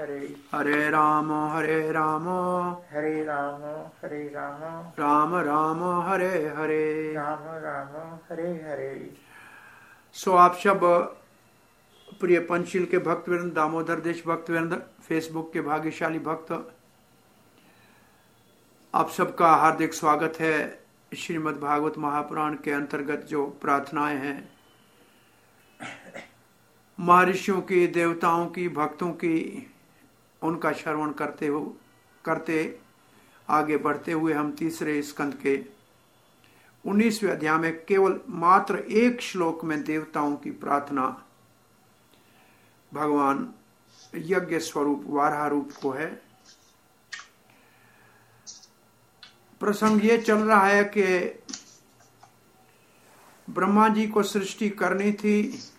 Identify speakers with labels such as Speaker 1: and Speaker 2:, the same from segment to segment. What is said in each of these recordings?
Speaker 1: हरे
Speaker 2: हरे राम हरे राम
Speaker 1: हरे राम हरे राम
Speaker 2: राम राम हरे हरे।
Speaker 1: राम राम हरे हरे।
Speaker 2: सो आप सब प्रिय पंचशील के भक्तवृंद, दामोदर देश भक्तवृंद, फेसबुक के भाग्यशाली भक्त, आप सबका हार्दिक स्वागत है। श्रीमद् भागवत महापुराण के अंतर्गत जो प्रार्थनाएं हैं, महर्षियों की, देवताओं की, भक्तों की, उनका श्रवण करते आगे बढ़ते हुए हम तीसरे स्कंद के 19वें अध्याय में केवल मात्र एक श्लोक में देवताओं की प्रार्थना भगवान यज्ञ स्वरूप वाराह रूप को है। प्रसंग ये चल रहा है कि ब्रह्मा जी को सृष्टि करनी थी।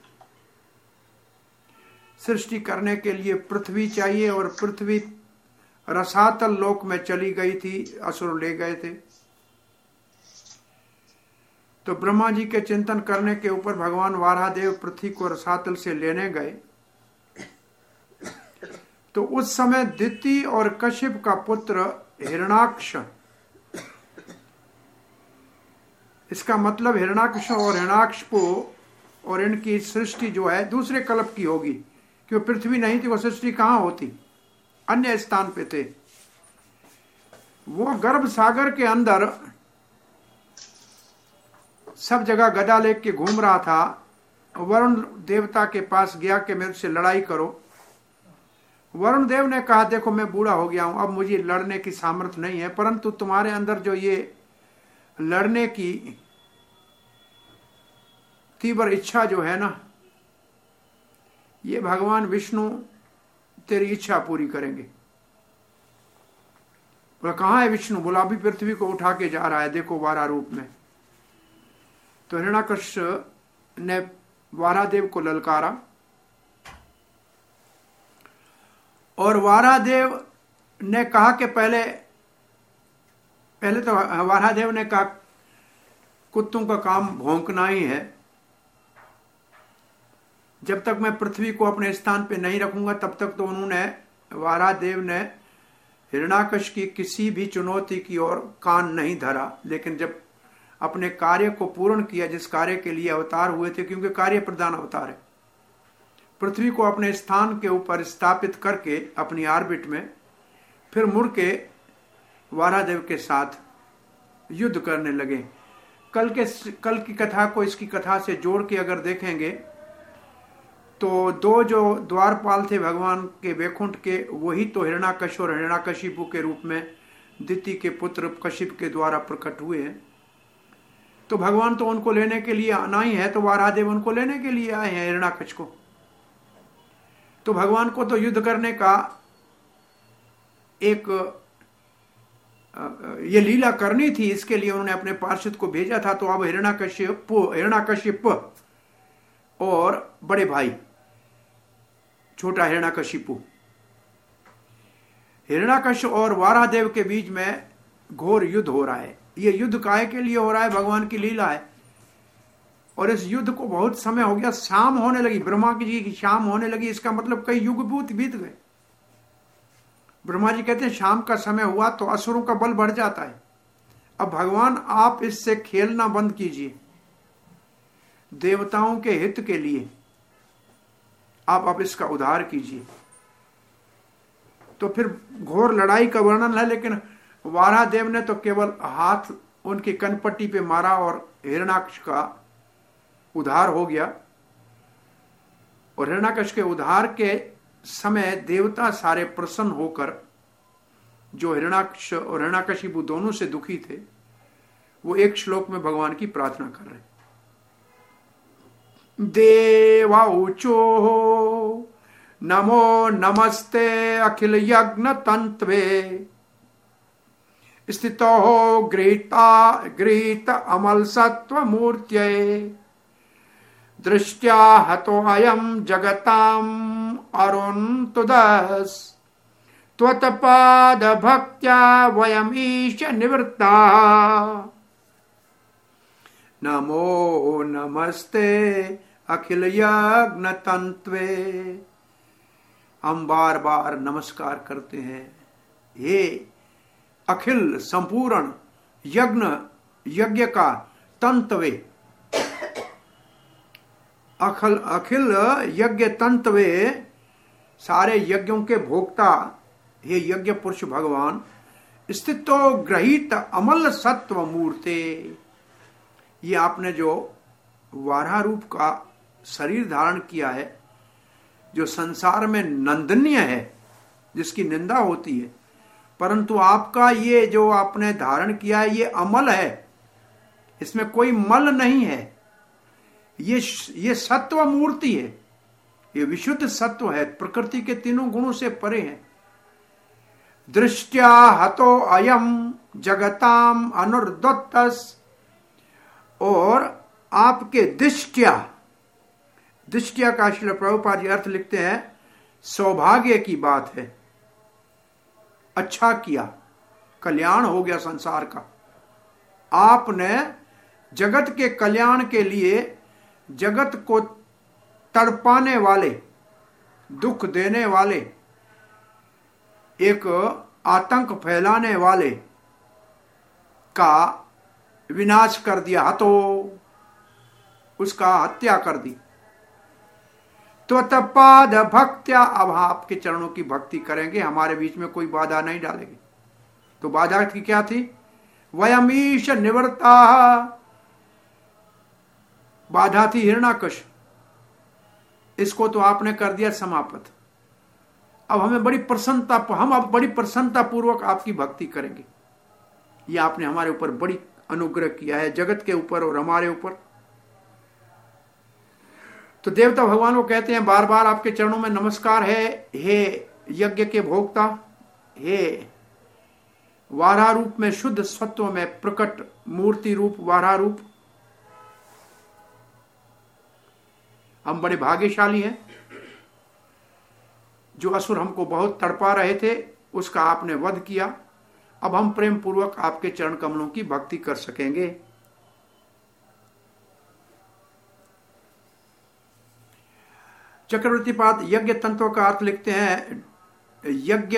Speaker 2: सृष्टि करने के लिए पृथ्वी चाहिए और पृथ्वी रसातल लोक में चली गई थी, असुर ले गए थे। तो ब्रह्मा जी के चिंतन करने के ऊपर भगवान वाराहदेव पृथ्वी को रसातल से लेने गए। तो उस समय दिति और कश्यप का पुत्र हिरणाक्ष, इसका मतलब हिरणाक्ष और हिरणाक्षपु और इनकी सृष्टि जो है दूसरे कल्प की होगी, क्योंकि पृथ्वी नहीं थी, वो सृष्टि कहां होती, अन्य स्थान पे थे। वो गर्भ सागर के अंदर सब जगह गदा लेके घूम रहा था। वरुण देवता के पास गया कि मेरे से लड़ाई करो। वरुण देव ने कहा, देखो मैं बूढ़ा हो गया हूं, अब मुझे लड़ने की सामर्थ्य नहीं है, परंतु तुम्हारे अंदर जो ये लड़ने की तीव्र इच्छा जो है ना, ये भगवान विष्णु तेरी इच्छा पूरी करेंगे। बोला कहां है विष्णु? बोला अभी पृथ्वी को उठा के जा रहा है, देखो वाराह रूप में। तो हिरण्याकश ने वाराहदेव को ललकारा और वाराहदेव ने कहा कि पहले तो वाराहदेव ने कहा कुत्तों का काम भौंकना ही है, जब तक मैं पृथ्वी को अपने स्थान पे नहीं रखूंगा तब तक तो उन्होंने, वाराहदेव ने हिरण्याकश की किसी भी चुनौती की ओर कान नहीं धरा। लेकिन जब अपने कार्य को पूर्ण किया, जिस कार्य के लिए अवतार हुए थे, क्योंकि कार्य प्रधान अवतार है, पृथ्वी को अपने स्थान के ऊपर स्थापित करके अपनी ऑर्बिट में, फिर मुड़ के वाराहदेव के साथ युद्ध करने लगे। कल की कथा को इसकी कथा से जोड़ के अगर देखेंगे तो दो जो द्वारपाल थे भगवान के वैकुंठ के, वही तो हिरण्याकश और हिरण्याकशिपु के रूप में दिति के पुत्र कश्यप के द्वारा प्रकट हुए हैं। तो भगवान तो उनको लेने के लिए आना ही है, तो वाराहदेव उनको लेने के लिए आए हैं हिरण्याकश को। तो भगवान को तो युद्ध करने का एक ये लीला करनी थी, इसके लिए उन्होंने अपने पार्षद को भेजा था। तो अब हिरण्याकशिप और बड़े भाई छोटा हिरण्याकशिपु, हिरण्याकश और वाराहदेव के बीच में घोर युद्ध हो रहा है। ये युद्ध काहे के लिए हो रहा है? भगवान की लीला है। और इस युद्ध को बहुत समय हो गया, शाम होने लगी, ब्रह्मा जी की शाम होने लगी। इसका मतलब कई युग बीत गए। ब्रह्मा जी कहते हैं शाम का समय हुआ तो असुरों का बल बढ़ जाता है। अब भगवान आप इससे खेलना बंद कीजिए, देवताओं के हित के लिए आप अब इसका उद्धार कीजिए। तो फिर घोर लड़ाई का वर्णन है, लेकिन वाराहदेव ने तो केवल हाथ उनकी कनपट्टी पे मारा और हिरण्याकश का उद्धार हो गया। और हिरण्याकश के उद्धार के समय देवता सारे प्रसन्न होकर, जो हिरण्याकश और हिरण्याकशिपु दोनों से दुखी थे, वो एक श्लोक में भगवान की प्रार्थना कर रहे। देवाऊचो नमो नमस्ते अखिल यज्ञ तंत्वे स्थितो गृहीत अमल सत्व मूर्त्यै दृष्ट्या हतो अयम जगताम अरुन्तुदस् त्वत्पाद भक्त्या वयम ईश निवृत्ता नमो नमस्ते अखिल यज्ञ तंत्वे हम बार बार नमस्कार करते हैं। हे अखिल संपूर्ण यज्ञ का तंतवे, अखिल यज्ञ तंतवे, सारे यज्ञों के भोक्ता हे यज्ञ पुरुष भगवान, स्थितो ग्रहित अमल सत्व मूर्ते। ये आपने जो वाराह रूप का शरीर धारण किया है, जो संसार में नंदनीय है, जिसकी निंदा होती है, परंतु आपका ये जो आपने धारण किया है ये अमल है, इसमें कोई मल नहीं है। ये सत्व मूर्ति है, ये विशुद्ध सत्व है, प्रकृति के तीनों गुणों से परे है। दृष्टया हतो अयम जगताम अनुर्दत्तस, और आपके दृष्टया का श्रील प्रभुपाद जी अर्थ लिखते हैं सौभाग्य की बात है, अच्छा किया, कल्याण हो गया संसार का। आपने जगत के कल्याण के लिए जगत को तड़पाने वाले, दुख देने वाले, एक आतंक फैलाने वाले का विनाश कर दिया, तो उसका हत्या कर दी। तो तपाद भक्त्या, अब आपके चरणों की भक्ति करेंगे, हमारे बीच में कोई बाधा नहीं डालेंगे। तो बाधा की क्या थी? वयमीश निवर्ता, बाधा थी हिरण्याकश, इसको तो आपने कर दिया समाप्त। अब हमें बड़ी प्रसन्नता, हम अब बड़ी प्रसन्नता पूर्वक आपकी भक्ति करेंगे। ये आपने हमारे ऊपर बड़ी अनुग्रह किया है, जगत के ऊपर और हमारे ऊपर। तो देवता भगवान को कहते हैं बार बार आपके चरणों में नमस्कार है, हे यज्ञ के भोक्ता, हे वाराह रूप में शुद्ध सत्व में प्रकट मूर्ति रूप वाराह रूप। हम बड़े भाग्यशाली हैं, जो असुर हमको बहुत तड़पा रहे थे उसका आपने वध किया। अब हम प्रेम पूर्वक आपके चरण कमलों की भक्ति कर सकेंगे। चक्रवर्तीपाद यज्ञ तंत्रों का अर्थ लिखते हैं यज्ञ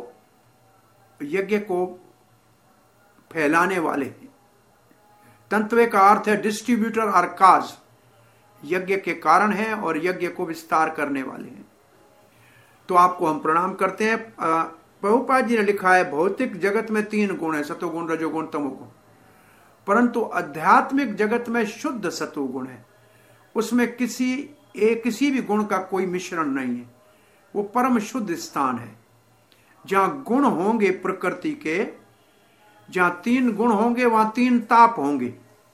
Speaker 2: को फैलाने वाले। तंत्वे का अर्थ है डिस्ट्रीब्यूटर और काज, यज्ञ के कारण है और यज्ञ को विस्तार करने वाले हैं। तो आपको हम प्रणाम करते हैं। प्रभुपाद जी ने लिखा है भौतिक जगत में 3 गुण है, सतोगुण रजोगुण तमोगुण, परंतु आध्यात्मिक जगत में शुद्ध सतोगुण है। उसमें किसी भी गुण का कोई मिश्रण नहीं है, वो परम शुद्ध स्थान है। जहां गुण होंगे प्रकृति के, जहां 3 गुण होंगे वहां 3 ताप होंगे,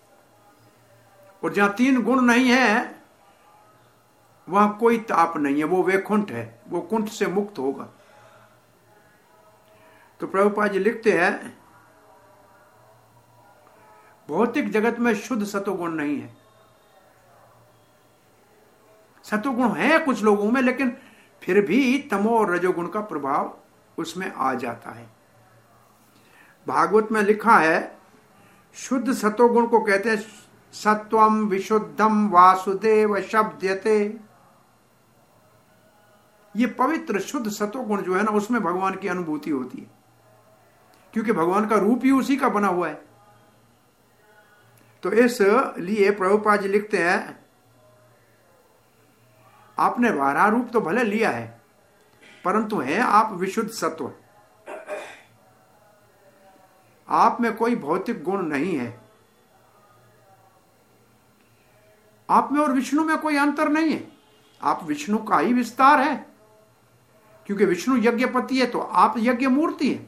Speaker 2: और जहां 3 गुण नहीं है वहां कोई ताप नहीं है, वो वैकुंठ है, वो कुंठ से मुक्त होगा। तो प्रभुपाद जी लिखते हैं भौतिक जगत में शुद्ध सतोगुण नहीं है। सतोगुण है कुछ लोगों में, लेकिन फिर भी तमो और रजोगुण का प्रभाव उसमें आ जाता है। भागवत में लिखा है शुद्ध सतोगुण को कहते हैं सत्वम विशुद्धम वासुदेव शब्दयते। ये पवित्र शुद्ध सतोगुण जो है ना, उसमें भगवान की अनुभूति होती है, क्योंकि भगवान का रूप ही उसी का बना हुआ है। तो इसलिए प्रभुपाद जी लिखते हैं आपने वाराह रूप तो भले लिया है, परंतु है आप विशुद्ध सत्व, आप में कोई भौतिक गुण नहीं है। आप में और विष्णु में कोई अंतर नहीं है, आप विष्णु का ही विस्तार है, क्योंकि विष्णु यज्ञपति है तो आप यज्ञ मूर्ति है।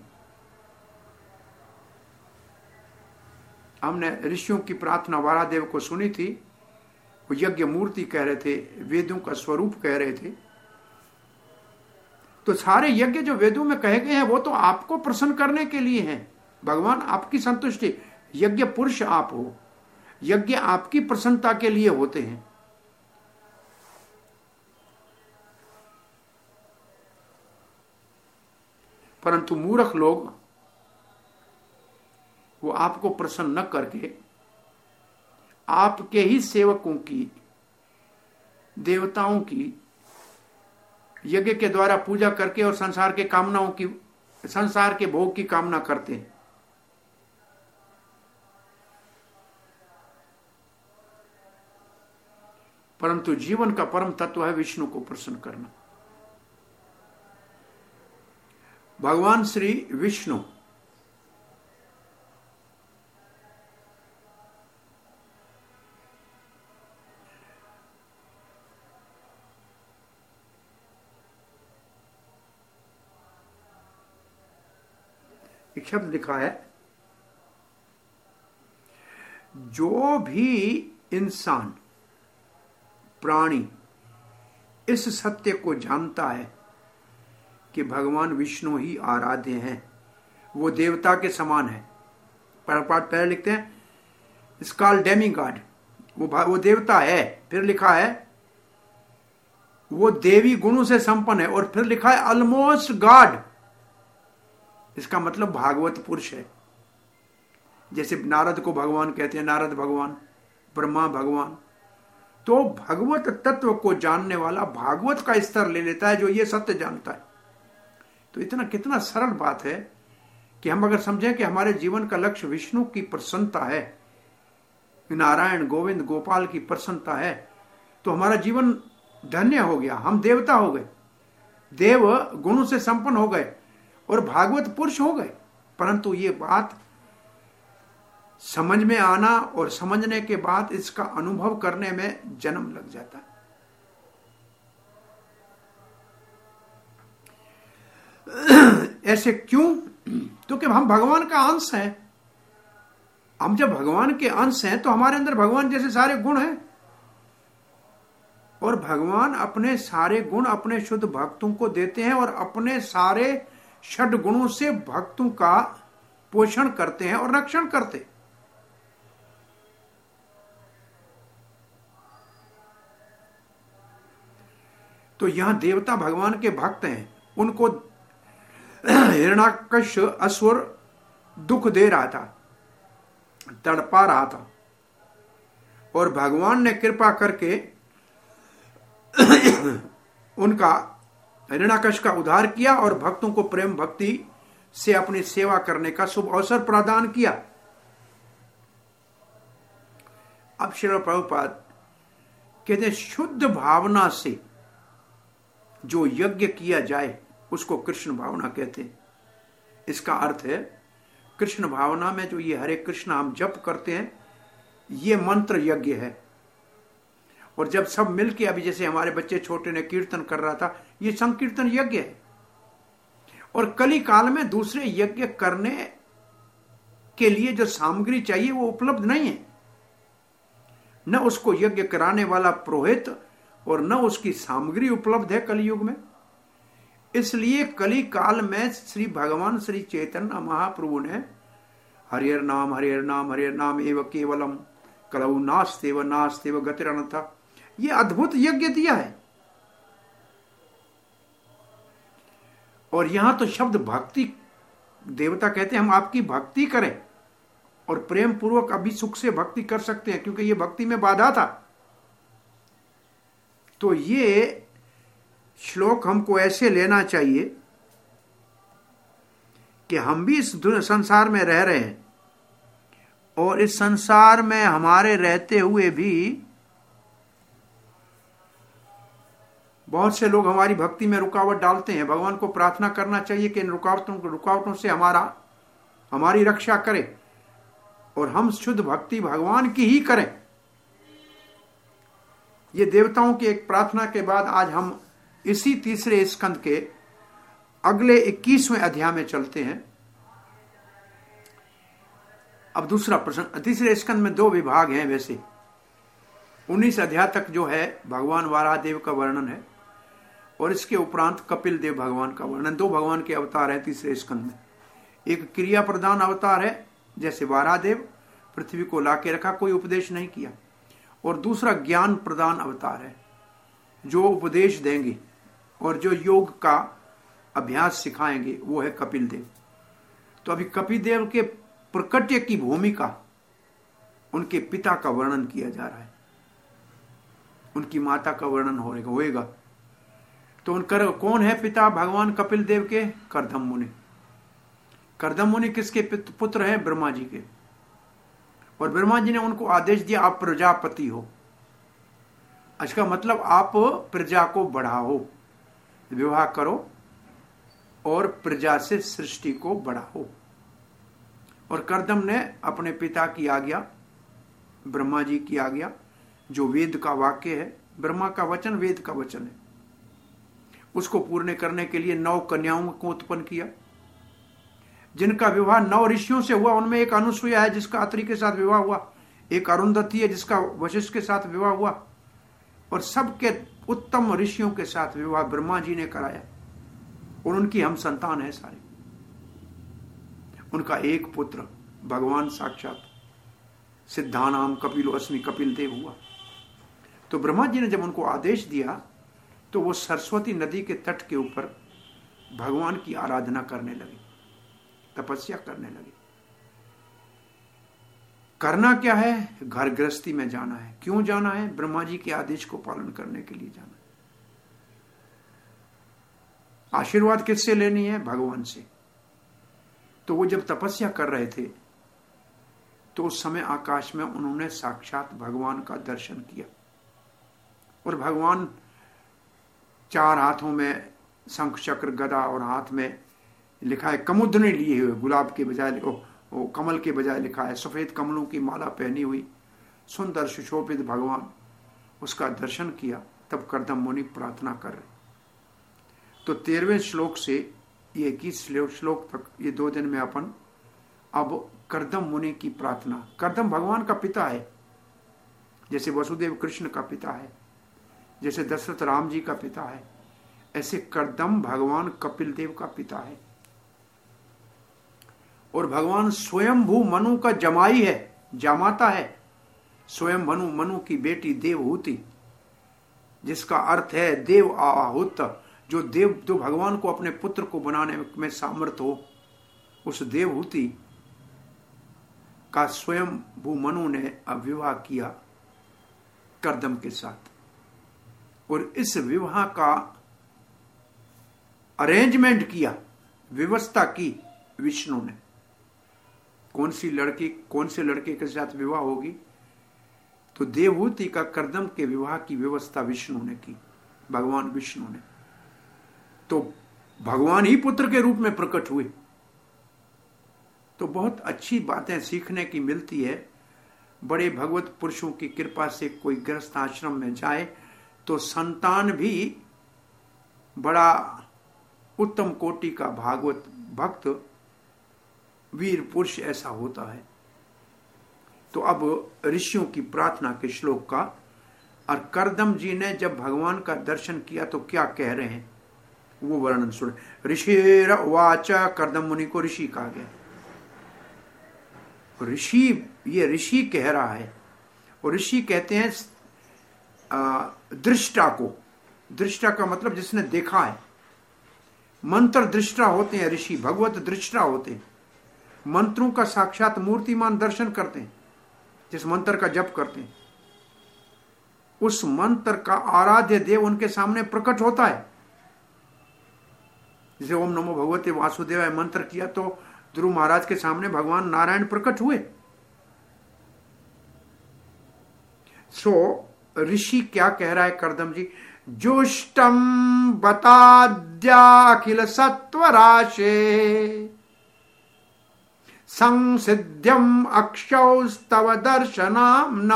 Speaker 2: हमने ऋषियों की प्रार्थना वाराह देव को सुनी थी, वो यज्ञ मूर्ति कह रहे थे, वेदों का स्वरूप कह रहे थे। तो सारे यज्ञ जो वेदों में कहे गए हैं वो तो आपको प्रसन्न करने के लिए हैं। भगवान आपकी संतुष्टि, यज्ञ पुरुष आप हो, यज्ञ आपकी प्रसन्नता के लिए होते हैं। परंतु मूर्ख लोग वो आपको प्रसन्न न करके आपके ही सेवकों की, देवताओं की यज्ञ के द्वारा पूजा करके और संसार के भोग की कामना करते हैं। परंतु जीवन का परम तत्व है विष्णु को प्रसन्न करना। भगवान श्री विष्णु एक शब्द लिखा है, जो भी इंसान प्राणी इस सत्य को जानता है कि भगवान विष्णु ही आराध्य हैं, वो देवता के समान है। पहले लिखते हैं स्कॉल डेमी गॉड, वो देवता है। फिर लिखा है वो देवी गुणों से संपन्न है, और फिर लिखा है ऑलमोस्ट गॉड। इसका मतलब भागवत पुरुष है। जैसे नारद को भगवान कहते हैं, नारद भगवान, ब्रह्मा भगवान। तो भगवत तत्व को जानने वाला भागवत का स्तर ले लेता है, जो ये सत्य जानता है। तो इतना कितना सरल बात है कि हम अगर समझें कि हमारे जीवन का लक्ष्य विष्णु की प्रसन्नता है, नारायण गोविंद गोपाल की प्रसन्नता है, तो हमारा जीवन धन्य हो गया। हम देवता हो गए, देव गुणों से संपन्न हो गए और भागवत पुरुष हो गए। परंतु ये बात समझ में आना और समझने के बाद इसका अनुभव करने में जन्म लग जाता है। ऐसे क्यों? क्योंकि हम भगवान का अंश हैं। हम जब भगवान के अंश हैं तो हमारे अंदर भगवान जैसे सारे गुण हैं, और भगवान अपने सारे गुण अपने शुद्ध भक्तों को देते हैं, और अपने सारे षड गुणों से भक्तों का पोषण करते हैं और रक्षण करते हैं। तो यहां देवता भगवान के भक्त हैं, उनको हिरण्याकश असुर दुख दे रहा था, तड़पा रहा था, और भगवान ने कृपा करके उनका हिरण्याकश का उद्धार किया और भक्तों को प्रेम भक्ति से अपनी सेवा करने का शुभ अवसर प्रदान किया। अब श्रील प्रभुपाद कहते हैं, शुद्ध भावना से जो यज्ञ किया जाए उसको कृष्ण भावना कहते हैं। इसका अर्थ है, कृष्ण भावना में जो ये हरे कृष्ण हम जप करते हैं, ये मंत्र यज्ञ है। और जब सब मिलके, अभी जैसे हमारे बच्चे छोटे ने कीर्तन कर रहा था, ये संकीर्तन यज्ञ है। और कली काल में दूसरे यज्ञ करने के लिए जो सामग्री चाहिए वो उपलब्ध नहीं है। न उसको यज्ञ कराने वाला पुरोहित और न उसकी सामग्री उपलब्ध है कलयुग में। इसलिए कली काल में श्री भगवान श्री चैतन्य महाप्रभु ने हरियर नाम हरियर नाम हरियर नाम एव केवलम कलौ नास्तेव गतिरन्यथा, ये अद्भुत यज्ञ दिया है। और यहां तो शब्द भक्ति, देवता कहते हैं हम आपकी भक्ति करें, और प्रेम पूर्वक अभी सुख से भक्ति कर सकते हैं, क्योंकि ये भक्ति में बाधा था। तो ये श्लोक हमको ऐसे लेना चाहिए कि हम भी इस संसार में रह रहे हैं, और इस संसार में हमारे रहते हुए भी बहुत से लोग हमारी भक्ति में रुकावट डालते हैं। भगवान को प्रार्थना करना चाहिए कि इन रुकावटों से हमारी रक्षा करे, और हम शुद्ध भक्ति भगवान की ही करें। ये देवताओं की एक प्रार्थना के बाद आज हम इसी तीसरे स्कंद के अगले 21वें अध्याय में चलते हैं। अब दूसरा प्रश्न, तीसरे स्कंद में 2 विभाग हैं। वैसे 19 अध्याय तक जो है भगवान वारादेव का वर्णन है, और इसके उपरांत कपिल देव भगवान का वर्णन। 2 भगवान के अवतार हैं तीसरे स्कंद में। एक क्रिया प्रधान अवतार है, जैसे वारादेव पृथ्वी को लाके रखा, कोई उपदेश नहीं किया, और दूसरा ज्ञान प्रदान अवतार है, जो उपदेश देंगे और जो योग का अभ्यास सिखाएंगे, वो है कपिल देव। तो अभी कपिल देव के प्रकट्य की भूमिका, उनके पिता का वर्णन किया जा रहा है, उनकी माता का वर्णन होएगा। तो उनकर कौन है पिता भगवान कपिल देव के? करदम मुनि। करदम मुनि किसके पुत्र हैं? ब्रह्मा जी के। और ब्रह्मा जी ने उनको आदेश दिया आप प्रजापति हो। इसका मतलब आप प्रजा को बढ़ाओ, विवाह करो और प्रजा से सृष्टि को बढ़ाओ। और करदम ने अपने पिता की आज्ञा, ब्रह्मा जी की आज्ञा, जो वेद का वाक्य है, ब्रह्मा का वचन वेद का वचन है, उसको पूर्ण करने के लिए 9 कन्याओं को उत्पन्न किया, जिनका विवाह 9 ऋषियों से हुआ। उनमें एक अनुसुईया है जिसका अत्रि के साथ विवाह हुआ, एक अरुंधति है जिसका वशिष्ठ के साथ विवाह हुआ, और सबके उत्तम ऋषियों के साथ विवाह ब्रह्मा जी ने कराया, और उनकी हम संतान है सारे। उनका एक पुत्र भगवान साक्षात सिद्धानाम कपिलो अस्मि कपिल देव हुआ। तो ब्रह्मा जी ने जब उनको आदेश दिया तो वो सरस्वती नदी के तट के ऊपर भगवान की आराधना करने लगे, तपस्या करने लगे। करना क्या है? घर गृहस्थी में जाना है। क्यों जाना है? ब्रह्मा जी के आदेश को पालन करने के लिए जाना है। आशीर्वाद किससे लेनी है? भगवान से। तो वो जब तपस्या कर रहे थे तो उस समय आकाश में उन्होंने साक्षात भगवान का दर्शन किया, और भगवान 4 हाथों में शंख चक्र गदा और हाथ में लिखा है कमुद्रने लिए हुए, गुलाब के बजाय कमल के बजाय लिखा है, सफेद कमलों की माला पहनी हुई सुंदर सुशोभित भगवान, उसका दर्शन किया। तब करदम मुनि प्रार्थना कर रहे। तो 13वें श्लोक से ये 21 श्लोक तक, ये 2 दिन में अपन अब करदम मुनि की प्रार्थना। करदम भगवान का पिता है, जैसे वसुदेव कृष्ण का पिता है, जैसे दशरथ राम जी का पिता है, ऐसे करदम भगवान कपिल देव का पिता है। और भगवान स्वयंभू मनु का जमाई है, जामाता है। स्वयं मनु की बेटी देवहूति, जिसका अर्थ है देव आहुत, जो भगवान को अपने पुत्र को बनाने में सामर्थ्य हो, उस देवहूति का स्वयं भू मनु ने विवाह किया करदम के साथ। और इस विवाह का अरेंजमेंट किया, व्यवस्था की विष्णु ने। कौन से लड़के के साथ विवाह होगी? तो देवहूति का करदम के विवाह की व्यवस्था विष्णु ने की, भगवान विष्णु ने। तो भगवान ही पुत्र के रूप में प्रकट हुए। तो बहुत अच्छी बातें सीखने की मिलती है। बड़े भगवत पुरुषों की कृपा से कोई गृहस्थ आश्रम में जाए तो संतान भी बड़ा उत्तम कोटि का भागवत भक्त वीर पुरुष ऐसा होता है। तो अब ऋषियों की प्रार्थना के श्लोक का, और करदम जी ने जब भगवान का दर्शन किया तो क्या कह रहे हैं वो वर्णन सुन। ऋषिर उवाच, करदम मुनि को ऋषि कहा गया। ऋषि, ये ऋषि कह रहा है, और ऋषि कहते हैं दृष्टा को। दृष्टा का मतलब जिसने देखा है। मंत्र दृष्टा होते हैं ऋषि, भगवत दृष्टा होते हैं। मंत्रों का साक्षात मूर्तिमान दर्शन करते हैं। जिस मंत्र का जप करते हैं उस मंत्र का आराध्य देव उनके सामने प्रकट होता है। जैसे ओम नमो भगवते वासुदेवाय मंत्र किया तो ध्रुव महाराज के सामने भगवान नारायण प्रकट हुए। सो ऋषि क्या कह रहा है करदम जी? जुष्टम बताद्याखिल सत्वराशे संसिध्यम अक्षौस्तव दर्शनाम्ना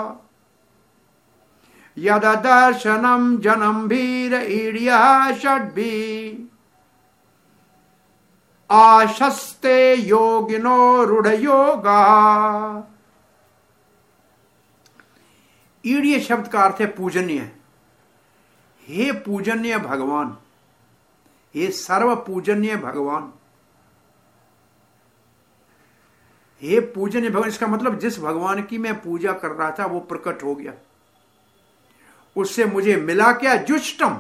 Speaker 2: यद दर्शनम जनम भीर ईड्या षड्भी आशस्ते योगिनो रूढ़ योगा। ईड्य शब्द का अर्थ है पूजनीय। हे पूजनीय भगवान, हे सर्व पूजनीय भगवान, हे पूजनीय भगवान। इसका मतलब जिस भगवान की मैं पूजा कर रहा था वो प्रकट हो गया। उससे मुझे मिला क्या? जुष्टम,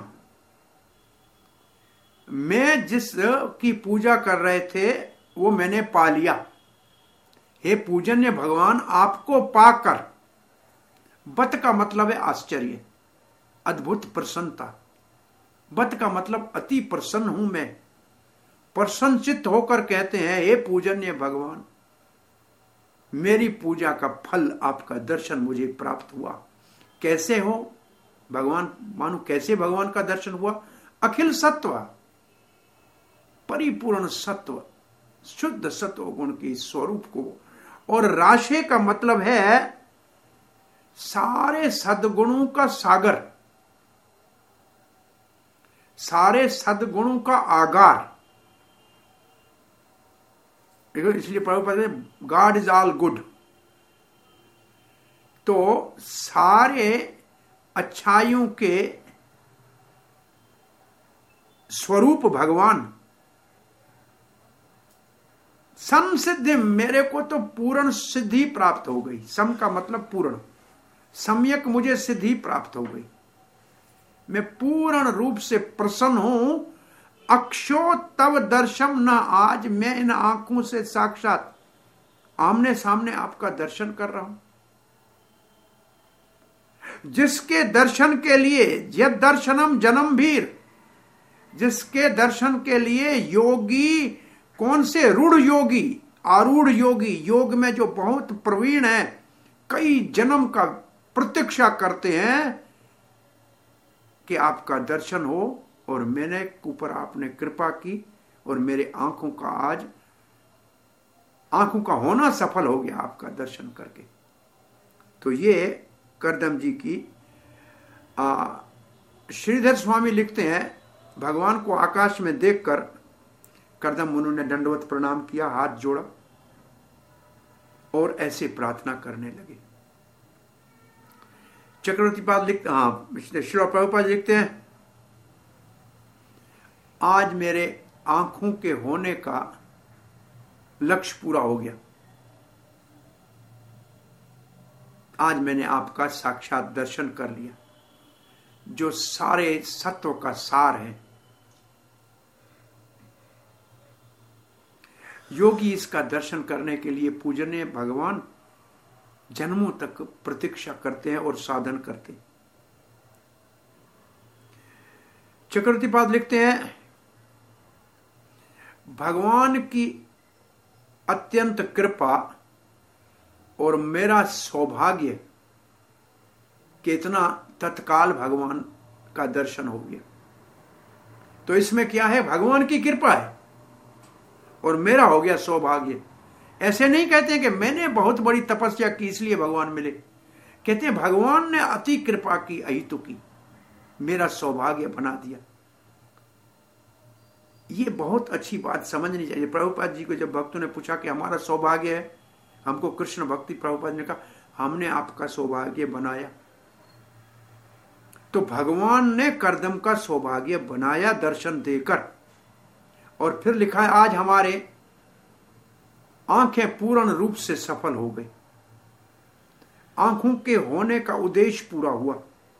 Speaker 2: मैं जिस की पूजा कर रहे थे वो मैंने पा लिया। हे पूजनीय भगवान, आपको पाकर, बत का मतलब है आश्चर्य, अद्भुत प्रसन्नता, बत का मतलब अति प्रसन्न हूं मैं। प्रसन्नचित्त होकर कहते हैं, हे पूजनीय भगवान, मेरी पूजा का फल आपका दर्शन मुझे प्राप्त हुआ। कैसे हो भगवान, मानो कैसे भगवान का दर्शन हुआ? अखिल सत्व, परिपूर्ण सत्व, शुद्ध सत्व गुण के स्वरूप को। और राशे का मतलब है सारे सद्गुणों का सागर, सारे सद्गुणों का आगार। देखो, इसलिए प्रभुपाद ने गॉड इज ऑल गुड। तो सारे अच्छाइयों के स्वरूप भगवान। सम सिद्धि, मेरे को तो पूर्ण सिद्धि प्राप्त हो गई। सम का मतलब पूर्ण, सम्यक मुझे सिद्धि प्राप्त हो गई। मैं पूर्ण रूप से प्रसन्न हूं। अक्षो तव दर्शन न, आज मैं इन आंखों से साक्षात आमने सामने आपका दर्शन कर रहा हूं। जिसके दर्शन के लिए यद दर्शनम जन्म भीर, जिसके दर्शन के लिए योगी, कौन से? रूढ़ योगी, आरूढ़ योगी, योग में जो बहुत प्रवीण है, कई जन्म का प्रतीक्षा करते हैं कि आपका दर्शन हो। और मैंने ऊपर आपने कृपा की और मेरे आंखों का आज आंखों का होना सफल हो गया आपका दर्शन करके। तो ये करदम जी की श्रीधर स्वामी लिखते हैं, भगवान को आकाश में देखकर करदम मुनि ने दंडवत प्रणाम किया, हाथ जोड़ा और ऐसे प्रार्थना करने लगे। चक्रवर्ती पाद लिखते, श्री प्रभुपाद लिखते हैं, आज मेरे आंखों के होने का लक्ष्य पूरा हो गया। आज मैंने आपका साक्षात दर्शन कर लिया, जो सारे सत्व का सार है। योगी इसका दर्शन करने के लिए पूजनीय भगवान जन्मों तक प्रतीक्षा करते हैं और साधन करते हैं। चक्रवर्ती पाद लिखते हैं, भगवान की अत्यंत कृपा और मेरा सौभाग्य कि इतना तत्काल भगवान का दर्शन हो गया। तो इसमें क्या है? भगवान की कृपा है और मेरा हो गया सौभाग्य। ऐसे नहीं कहते हैं कि मैंने बहुत बड़ी तपस्या की इसलिए भगवान मिले। कहते हैं भगवान ने अति कृपा की, अहितु की, मेरा सौभाग्य बना दिया। ये बहुत अच्छी बात समझनी चाहिए। प्रभुपाद जी को जब भक्तों ने पूछा कि हमारा सौभाग्य है, हमको कृष्ण भक्ति, प्रभुपाद ने कहा हमने आपका सौभाग्य बनाया। तो भगवान ने करदम का सौभाग्य बनाया दर्शन देकर। और फिर लिखा है, आज हमारे आंखें पूर्ण रूप से सफल हो गई। आंखों के होने का उद्देश्य पूरा हुआ।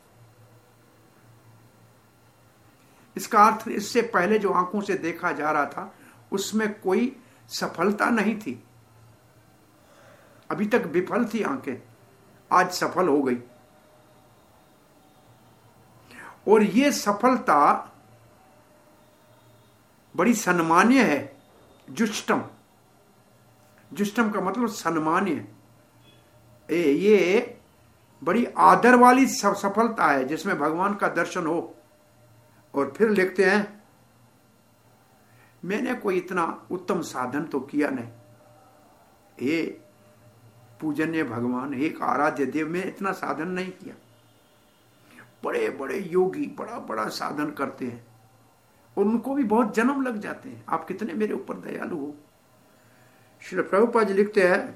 Speaker 2: इसका अर्थ, इससे पहले जो आंखों से देखा जा रहा था उसमें कोई सफलता नहीं थी, अभी तक विफल थी आंखें, आज सफल हो गई। और ये सफलता बड़ी सन्मान्य है। जुष्टम, जुष्टम का मतलब सन्मान्य। ये बड़ी आदर वाली सफलता है जिसमें भगवान का दर्शन हो। और फिर लिखते हैं, मैंने कोई इतना उत्तम साधन तो किया नहीं, हे पूजनीय भगवान, हे आराध्य देव, मैं इतना साधन नहीं किया। बड़े बड़े योगी बड़ा बड़ा साधन करते हैं और उनको भी बहुत जन्म लग जाते हैं। आप कितने मेरे ऊपर दयालु हो। श्री प्रभुपाद जी लिखते हैं,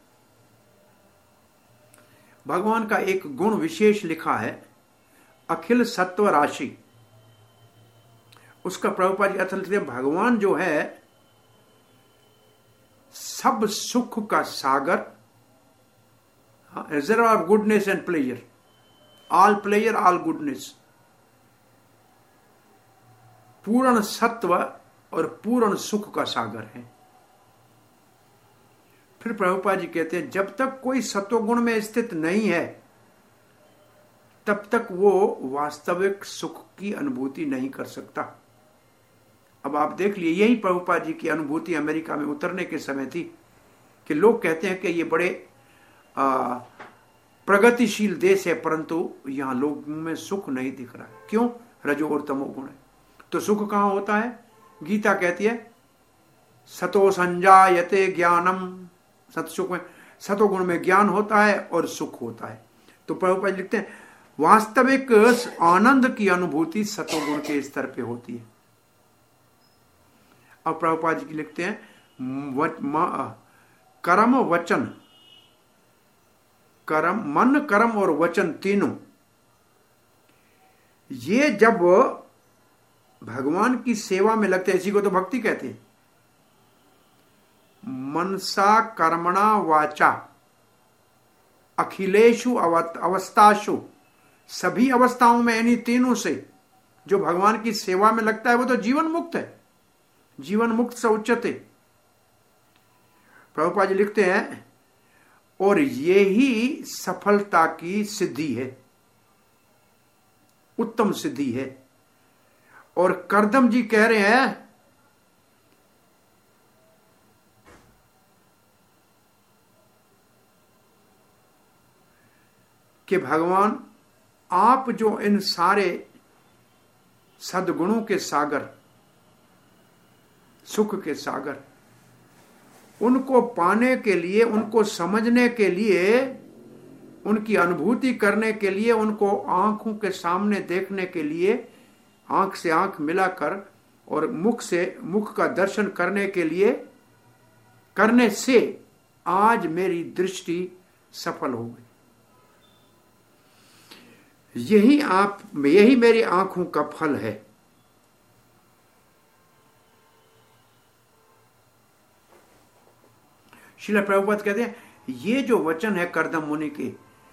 Speaker 2: भगवान का एक गुण विशेष लिखा है, अखिल सत्व राशि। उसका प्रभुपाद जी अर्थ लिखते हैं, भगवान जो है सब सुख का सागर, reserve of goodness and pleasure, all pleasure all goodness, पूर्ण सत्व और पूर्ण सुख का सागर है। फिर प्रभुपाद जी कहते हैं, जब तक कोई सत्वगुण में स्थित नहीं है तब तक वो वास्तविक सुख की अनुभूति नहीं कर सकता। अब आप देख लिए, यही प्रभुपाद जी की अनुभूति अमेरिका में उतरने के समय थी कि लोग कहते हैं कि ये बड़े प्रगतिशील देश है, परंतु यहां लोगों में सुख नहीं दिख रहा। क्यों? रजो और तमोगुण है। तो सुख कहां होता है? गीता कहती है सतो संजायते ज्ञानम, सतसुख में, सतोगुण में ज्ञान होता है और सुख होता है। तो प्रभुपाद लिखते हैं वास्तविक आनंद की अनुभूति सतोगुण के स्तर पे होती है। अब प्रभुपाद जी लिखते हैं कर्म वचन, कर्म मन कर्म और वचन तीनों, ये जब भगवान की सेवा में लगते हैं, इसी को तो भक्ति कहते हैं। मनसा कर्मणा वाचा अखिलेशु अवस्थाशु, सभी अवस्थाओं में, यानी तीनों से जो भगवान की सेवा में लगता है वो तो जीवन मुक्त है। जीवन मुक्त से उच्चते, प्रभुपाद जी लिखते हैं, और ये ही सफलता की सिद्धि है, उत्तम सिद्धि है। और करदम जी कह रहे हैं कि भगवान आप जो इन सारे सद्गुणों के सागर, सुख के सागर, उनको पाने के लिए, उनको समझने के लिए, उनकी अनुभूति करने के लिए, उनको आंखों के सामने देखने के लिए, आंख से आंख मिलाकर और मुख से मुख का दर्शन करने के लिए, करने से आज मेरी दृष्टि सफल हो गई। यही मेरी आंखों का फल है। श्रील प्रभुपाद कहते हैं ये जो वचन है करदम मुनि के,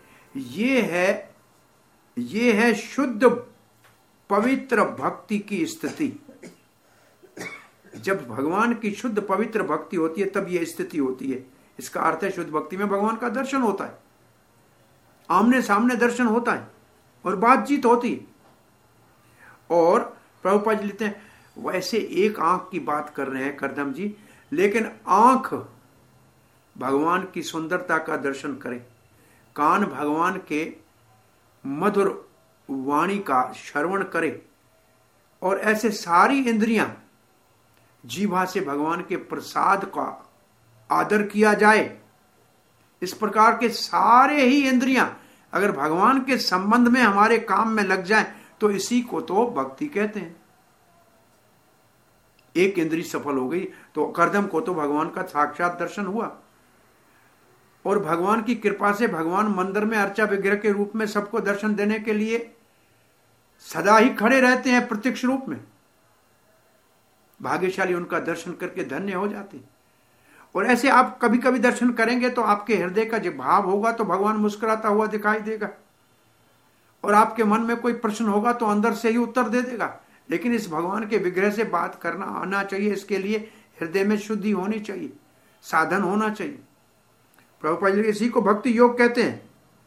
Speaker 2: ये है शुद्ध पवित्र भक्ति की स्थिति। जब भगवान की शुद्ध पवित्र भक्ति होती है तब यह स्थिति होती है। इसका अर्थ है शुद्ध भक्ति में भगवान का दर्शन होता है, आमने सामने दर्शन होता है और बातचीत होती है। और प्रभुपाद जी लिखते हैं वैसे एक आंख की बात कर रहे हैं करदम जी, लेकिन आंख भगवान की सुंदरता का दर्शन करे, कान भगवान के मधुर वाणी का श्रवण करे, और ऐसे सारी इंद्रियां, जीवा से भगवान के प्रसाद का आदर किया जाए। इस प्रकार के सारे ही इंद्रियां अगर भगवान के संबंध में हमारे काम में लग जाएं तो इसी को तो भक्ति कहते हैं। एक इंद्री सफल हो गई तो करदम को तो भगवान का साक्षात दर्शन हुआ, और भगवान की कृपा से भगवान मंदिर में अर्चा विग्रह के रूप में सबको दर्शन देने के लिए सदा ही खड़े रहते हैं प्रत्यक्ष रूप में। भाग्यशाली उनका दर्शन करके धन्य हो जाते हैं। और ऐसे आप कभी कभी दर्शन करेंगे तो आपके हृदय का जो भाव होगा तो भगवान मुस्कुराता हुआ दिखाई देगा, और आपके मन में कोई प्रश्न होगा तो अंदर से ही उत्तर दे देगा। लेकिन इस भगवान के विग्रह से बात करना आना चाहिए, इसके लिए हृदय में शुद्धि होनी चाहिए, साधन होना चाहिए। प्रभुपाद जी इसी को भक्ति योग कहते हैं।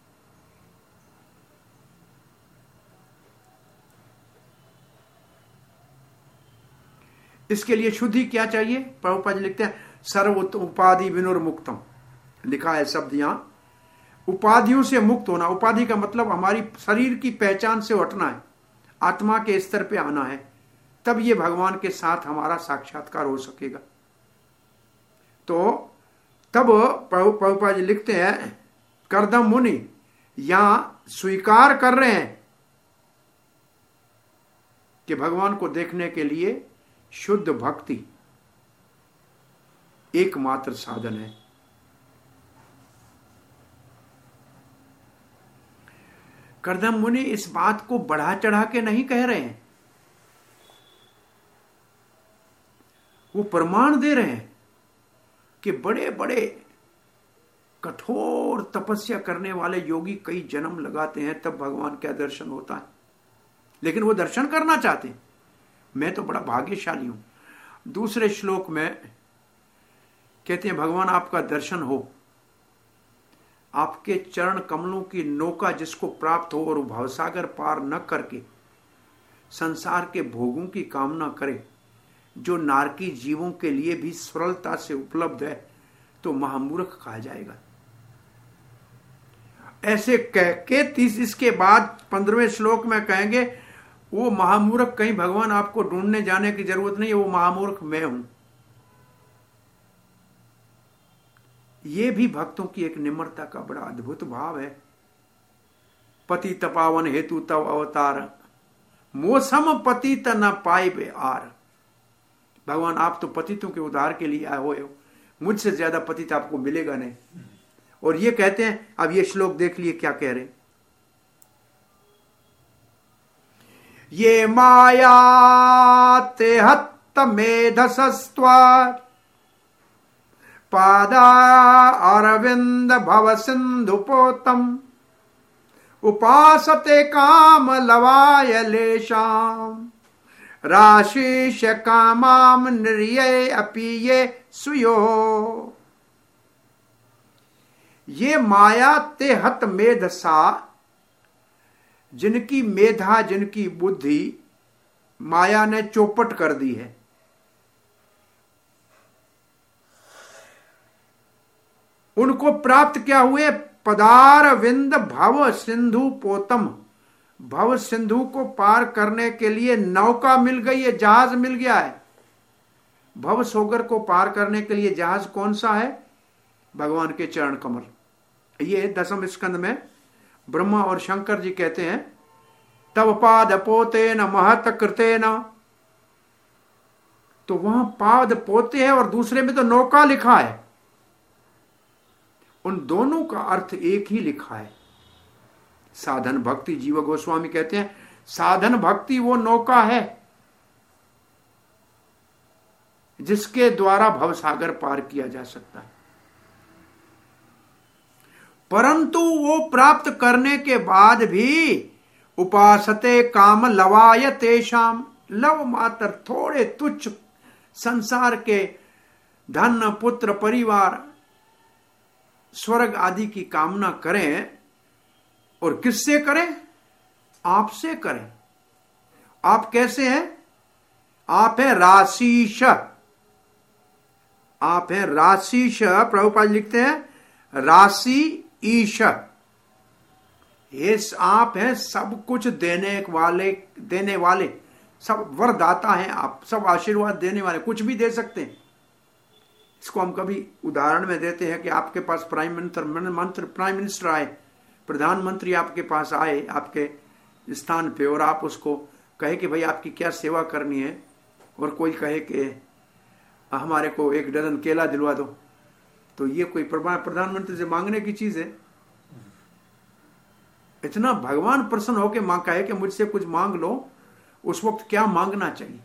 Speaker 2: इसके लिए शुद्धि क्या चाहिए? प्रभुपाद जी लिखते हैं सर्व उपाधि विनुर्मुक्तम, लिखा है शब्द यहां, उपाधियों से मुक्त होना। उपाधि का मतलब हमारी शरीर की पहचान से हटना है, आत्मा के स्तर पे आना है, तब ये भगवान के साथ हमारा साक्षात्कार हो सकेगा। तो तब प्रभुपाद जी लिखते हैं करदम मुनि यहां स्वीकार कर रहे हैं कि भगवान को देखने के लिए शुद्ध भक्ति एकमात्र साधन है। करदम मुनि इस बात को बढ़ा चढ़ा के नहीं कह रहे हैं, वो प्रमाण दे रहे हैं कि बड़े बड़े कठोर तपस्या करने वाले योगी कई जन्म लगाते हैं तब भगवान का दर्शन होता है, लेकिन वो दर्शन करना चाहते हैं। मैं तो बड़ा भाग्यशाली हूं। दूसरे श्लोक में कहते हैं भगवान आपका दर्शन हो आपके चरण कमलों की नौका जिसको प्राप्त हो और भवसागर पार न करके संसार के भोगों की कामना करे, जो नारकी जीवों के लिए भी सरलता से उपलब्ध है, तो महामूर्ख कहा जाएगा। ऐसे कह के इसके बाद 15वें श्लोक में कहेंगे वो महामूर्ख, कहीं भगवान आपको ढूंढने जाने की जरूरत नहीं है, वो महामूर्ख मैं हूं। ये भी भक्तों की एक निम्रता का बड़ा अद्भुत भाव है। पति तपावन हेतु तव अवतार, मोसम पतित न पाए आर। भगवान आप तो पतितों के उद्धार के लिए आए हो, मुझसे ज्यादा पतित आपको मिलेगा नहीं। और ये कहते हैं, अब ये श्लोक देख लिए क्या कह रहे, ये माया ते हत्त मेधसस्त्वा पादा अरविंद भव सिंधुपोतम उपासते काम लवाय लेशाम राशीष कामाम निर्ये अपीये सुयो। ये माया ते हत मेधसा, जिनकी मेधा जिनकी बुद्धि माया ने चौपट कर दी है, उनको प्राप्त क्या हुए, पदार विंद भव सिंधु पोतम। भव सिंधु को पार करने के लिए नौका मिल गई है, जहाज मिल गया है। भव सागर को पार करने के लिए जहाज कौन सा है, भगवान के चरण कमल। ये 10वें स्कंद में ब्रह्मा और शंकर जी कहते हैं, तब पाद पोते न महत कृते न। तो वहां पाद पोते है और दूसरे में तो नौका लिखा है। उन दोनों का अर्थ एक ही लिखा है, साधन भक्ति। जीव गोस्वामी कहते हैं साधन भक्ति वो नौका है जिसके द्वारा भवसागर पार किया जा सकता है। परंतु वो प्राप्त करने के बाद भी उपासते काम लवाय तेषाम, लव मात्र थोड़े तुच्छ संसार के धन पुत्र परिवार स्वर्ग आदि की कामना करें। और किससे करें, आपसे करें। आप कैसे हैं, आप हैं राशीश। आप हैं राशीश। प्रभुपाद लिखते हैं राशि ईश। ये आप हैं सब कुछ देने वाले, सब वरदाता हैं आप, सब आशीर्वाद देने वाले, कुछ भी दे सकते हैं। इसको हम कभी उदाहरण में देते हैं कि आपके पास प्राइम मिनिस्टर आए, प्रधानमंत्री आपके पास आए आपके स्थान पे, और आप उसको कहे कि भाई आपकी क्या सेवा करनी है, और कोई कहे कि हमारे को 1 डजन केला दिलवा दो, तो ये कोई प्रधानमंत्री से मांगने की चीज है। इतना भगवान प्रसन्न होकर कहे कि मुझसे कुछ मांग लो, उस वक्त क्या मांगना चाहिए,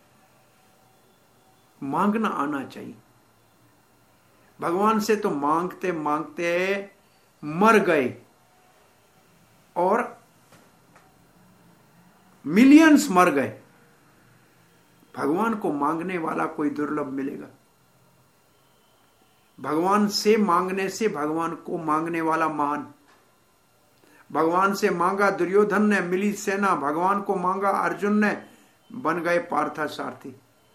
Speaker 2: मांगना आना चाहिए। भगवान से तो मांगते मांगते मर गए और मिलियंस मर गए। भगवान को मांगने वाला कोई दुर्लभ मिलेगा। भगवान से मांगने से भगवान को मांगने वाला महान। भगवान से मांगा दुर्योधन ने, मिली सेना। भगवान को मांगा अर्जुन ने, बन गए पार्था सारथी।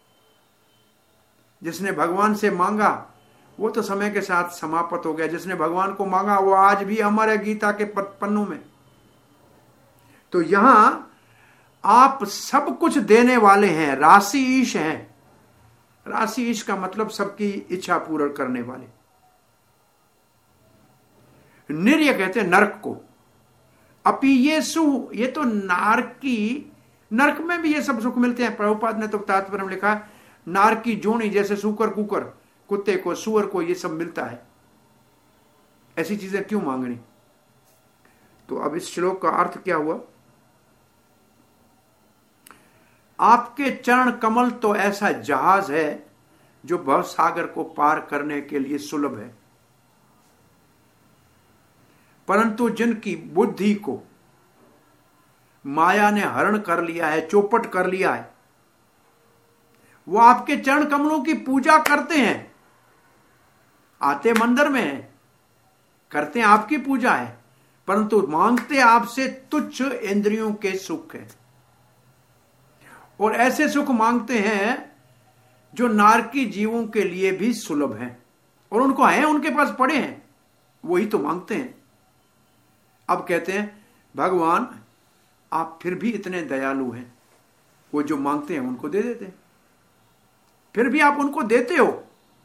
Speaker 2: जिसने भगवान से मांगा वो तो समय के साथ समाप्त हो गया। जिसने भगवान को मांगा वो आज भी अमर है गीता के पन्नों में। तो यहां आप सब कुछ देने वाले हैं, राशि ईश हैं। राशि ईश का मतलब सबकी इच्छा पूर्ण करने वाले। निर्य कहते हैं नरक को। अपी ये सु, ये तो नरक में भी ये सब सुख मिलते हैं। प्रभुपाद ने तो तात्पर्य में लिखा है नार की जोनी, जैसे सूकर कुकर, कुत्ते को सुअर को ये सब मिलता है। ऐसी चीजें क्यों मांगनी। तो अब इस श्लोक का अर्थ क्या हुआ, आपके चरण कमल तो ऐसा जहाज है जो भव सागर को पार करने के लिए सुलभ है। परंतु जिनकी बुद्धि को माया ने हरण कर लिया है, चौपट कर लिया है, वो आपके चरण कमलों की पूजा करते हैं, आते मंदिर में हैं, करते आपकी पूजा है, परंतु मांगते आपसे तुच्छ इंद्रियों के सुख है, और ऐसे सुख मांगते हैं जो नारकी जीवों के लिए भी सुलभ हैं, और उनको है, उनके पास पड़े हैं, वही तो मांगते हैं। अब कहते हैं भगवान आप फिर भी इतने दयालु हैं, वो जो मांगते हैं उनको दे देते हैं, फिर भी आप उनको देते हो।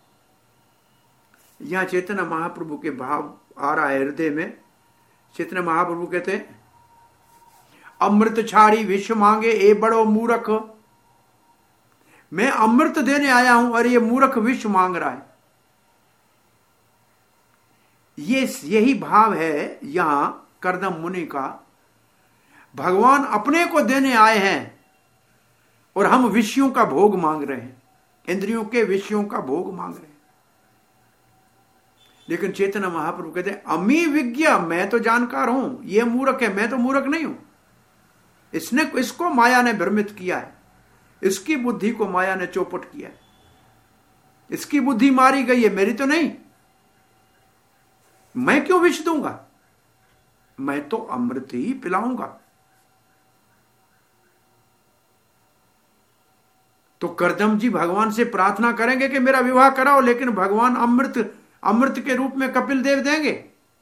Speaker 2: यहां चैतन्य महाप्रभु के भाव आ रहा है हृदय में। चैतन्य महाप्रभु कहते हैं अमृत छाड़ी विश्व मांगे ए बड़ो मूर्ख, मैं अमृत देने आया हूं और ये मूर्ख विश्व मांग रहा है। यही भाव है यहां करदम मुनि का। भगवान अपने को देने आए हैं और हम विषयों का भोग मांग रहे हैं, इंद्रियों के विषयों का भोग मांग रहे हैं। लेकिन चैतन्य महाप्रभु कहते हैं अमी विज्ञ, मैं तो जानकार हूं, ये मूर्ख है, मैं तो मूर्ख नहीं हूं। इसको माया ने भ्रमित किया है, इसकी बुद्धि को माया ने चौपट किया है, इसकी बुद्धि मारी गई है, मेरी तो नहीं। मैं क्यों विष दूंगा, मैं तो अमृत ही पिलाऊंगा। तो करदम जी भगवान से प्रार्थना करेंगे कि मेरा विवाह कराओ, लेकिन भगवान अमृत के रूप में कपिल देव देंगे।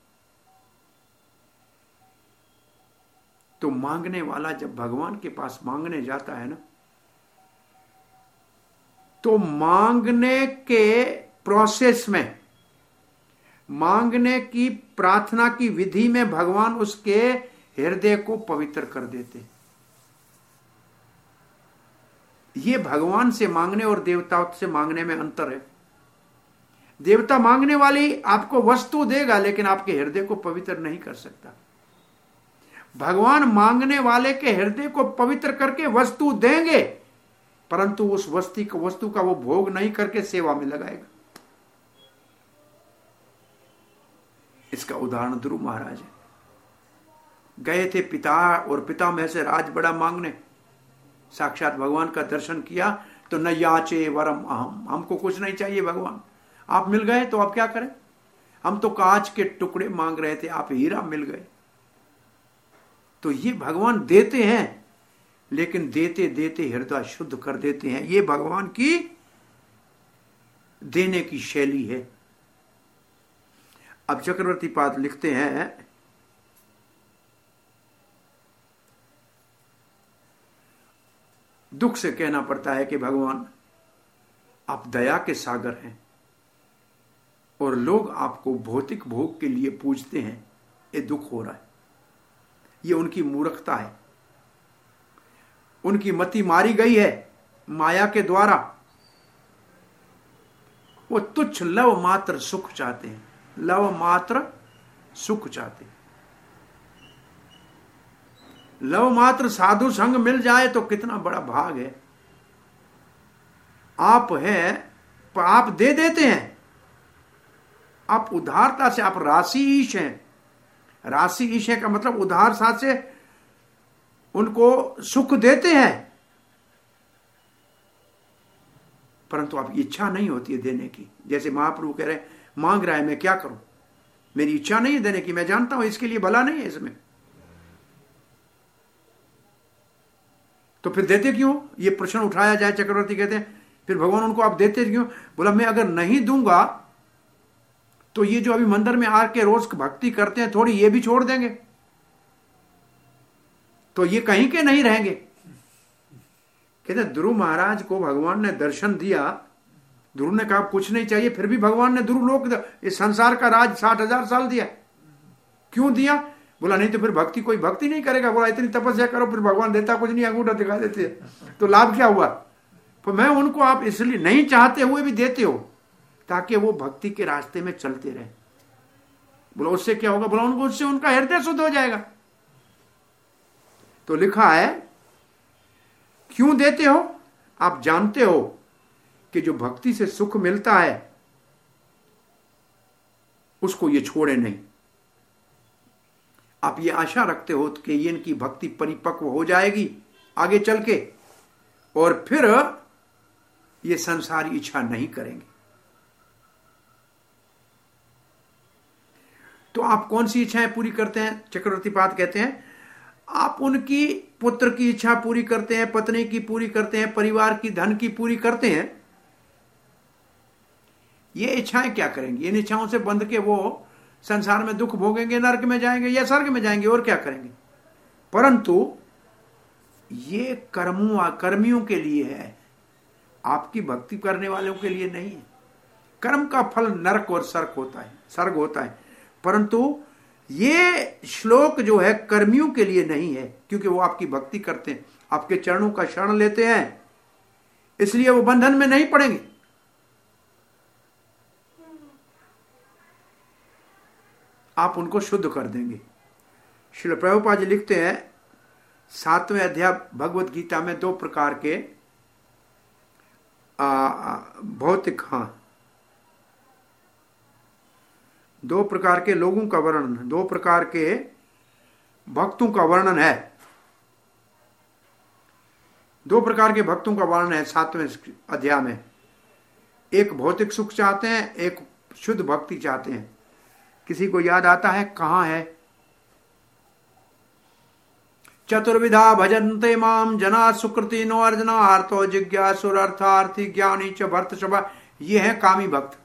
Speaker 2: तो मांगने वाला जब भगवान के पास मांगने जाता है ना, तो मांगने के प्रोसेस में, मांगने की प्रार्थना की विधि में भगवान उसके हृदय को पवित्र कर देते। ये भगवान से मांगने और देवताओं से मांगने में अंतर है। देवता मांगने वाली आपको वस्तु देगा, लेकिन आपके हृदय को पवित्र नहीं कर सकता। भगवान मांगने वाले के हृदय को पवित्र करके वस्तु देंगे, परंतु उस वस्तु का वो भोग नहीं करके सेवा में लगाएगा। इसका उदाहरण ध्रुव महाराज है। गए थे पिता और पितामह से राज बड़ा मांगने, साक्षात भगवान का दर्शन किया तो न याचे वरम अहम, हमको कुछ नहीं चाहिए भगवान, आप मिल गए तो आप क्या करें, हम तो कांच के टुकड़े मांग रहे थे, आप हीरा मिल गए। तो ये भगवान देते हैं, लेकिन देते देते हृदय शुद्ध कर देते हैं। ये भगवान की देने की शैली है। अब चक्रवर्ती पाद लिखते हैं दुख से कहना पड़ता है कि भगवान आप दया के सागर हैं और लोग आपको भौतिक भोग के लिए पूजते हैं, ये दुख हो रहा है। ये उनकी मूर्खता है, उनकी मति मारी गई है माया के द्वारा। वो तुच्छ लव मात्र सुख चाहते हैं, लव मात्र सुख चाहते हैं। लव मात्र साधु संग मिल जाए तो कितना बड़ा भाग है। आप आप दे देते हैं, आप उदारता से, आप राशि ईश हैं। राशि ईश है का मतलब उदार साथ से उनको सुख देते हैं, परंतु आपकी इच्छा नहीं होती है देने की। जैसे महाप्रभु कह रहे मांग रहा है, मैं क्या करूं, मेरी इच्छा नहीं है देने की, मैं जानता हूं इसके लिए भला नहीं है इसमें, तो फिर देते क्यों? ये प्रश्न उठाया जाए। चक्रवर्ती कहते हैं फिर भगवान उनको आप देते क्यों? बोला मैं अगर नहीं दूंगा तो ये जो अभी मंदिर में आके रोज भक्ति करते हैं थोड़ी ये भी छोड़ देंगे, तो ये कहीं के नहीं रहेंगे। कहते ध्रुव महाराज को भगवान ने दर्शन दिया, ध्रुव ने कहा कुछ नहीं चाहिए, फिर भी भगवान ने ध्रुव लोक इस संसार का राज 60,000 साल दिया। क्यों दिया? बोला नहीं तो फिर भक्ति कोई भक्ति नहीं करेगा। बोला इतनी तपस्या करो फिर भगवान देता कुछ नहीं, अंगूठा दिखा देते तो लाभ क्या हुआ? तो मैं उनको आप इसलिए नहीं चाहते हुए भी देते हो ताकि वो भक्ति के रास्ते में चलते रहे। बोला उससे क्या होगा? बोला उनको उससे उनका हृदय शुद्ध हो जाएगा। तो लिखा है क्यों देते हो? आप जानते हो कि जो भक्ति से सुख मिलता है उसको ये छोड़े नहीं। आप ये आशा रखते हो कि ये इनकी भक्ति परिपक्व हो जाएगी आगे चल के और फिर ये संसारी इच्छा नहीं करेंगे। तो आप कौन सी इच्छाएं पूरी करते हैं? चक्रवर्ती पाद कहते हैं आप उनकी पुत्र की इच्छा पूरी करते हैं, पत्नी की पूरी करते हैं, परिवार की, धन की पूरी करते हैं। ये इच्छाएं क्या करेंगी? इन इच्छाओं से बंध के वो संसार में दुख भोगेंगे, नरक में जाएंगे या स्वर्ग में जाएंगे, और क्या करेंगे? परंतु ये कर्मियों के लिए है, आपकी भक्ति करने वालों के लिए नहीं है। कर्म का फल नरक और स्वर्ग होता है, परंतु ये श्लोक जो है कर्मियों के लिए नहीं है, क्योंकि वो आपकी भक्ति करते हैं, आपके चरणों का शरण लेते हैं, इसलिए वो बंधन में नहीं पड़ेंगे। आप उनको शुद्ध कर देंगे। श्रील प्रभुपाद जी लिखते हैं 7वें अध्याय भगवत गीता में 2 प्रकार के भौतिक 2 प्रकार के लोगों का वर्णन, 2 प्रकार के भक्तों का वर्णन है। 2 प्रकार के भक्तों का वर्णन है 7वें अध्याय में। एक भौतिक सुख चाहते हैं, एक शुद्ध भक्ति चाहते हैं। किसी को याद आता है कहां है? चतुर्विधा भजन्ते माम जना सुकृति नो अर्जना आर्तो जिज्ञासुर अर्थार्थी ज्ञानी च भर्त सभा। ये है कामी भक्त,